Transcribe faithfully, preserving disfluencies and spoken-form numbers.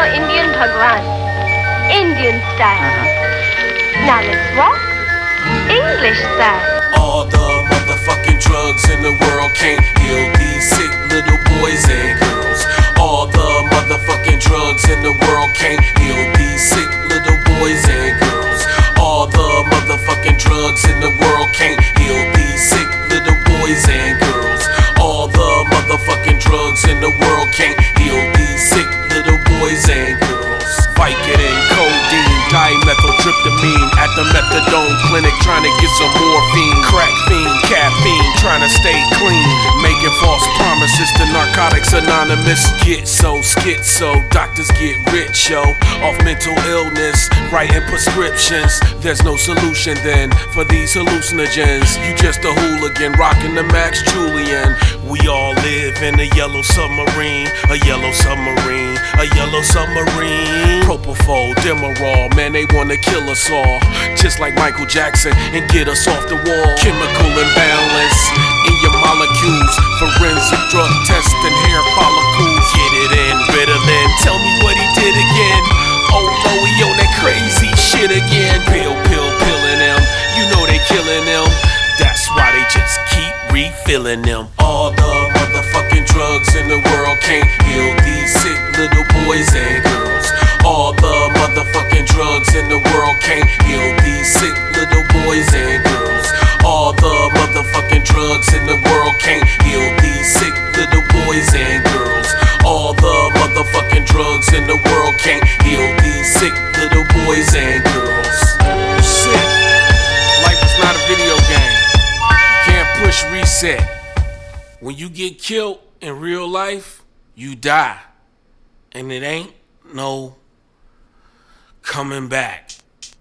your Indian Bhagwan. Indian style. Uh-huh. Now let's walk English style. All the motherfucking drugs in the world can't heal these sick little boys and girls. All the motherfucking drugs in the world can't heal these sick little boys and girls. All the motherfucking drugs in the world can't heal these sick little boys and girls. All the motherfucking drugs in the world can't heal these sick little boys and girls. Vicodin, codeine, dimethyltryptamine at the methadone clinic trying to get some morphine. Crack fiend, caffeine, trying to stay clean. Making false promises to Narcotics Anonymous. Get so schizo, doctors get rich, yo. Off mental illness, writing prescriptions. There's no solution then for these hallucinogens. You just a hooligan, rocking the Max Julian. We all live in a yellow submarine, a yellow submarine, a yellow submarine. Propofol, Demerol, man, they wanna kill us all, just like Michael Jackson, and get us off the wall. Chemical imbalance in your molecules, forensic drug test and hair follicles. Get it in, Ritalin, tell me what he did again. Oh no, he on that crazy shit again. Pill, pill, pilling them, you know they killing them. That's why they just keep refilling them. All the motherfucking drugs in the world can't heal these sick little boys and girls. All the motherfucking drugs in the world can't heal these sick little boys and girls. All the motherfucking drugs in the world can't heal these sick little boys and girls. All the motherfucking drugs in the world can't heal these sick little boys and girls. Sick. Life is not a video game. You can't push reset. When you get killed in real life, you die. And it ain't no coming back.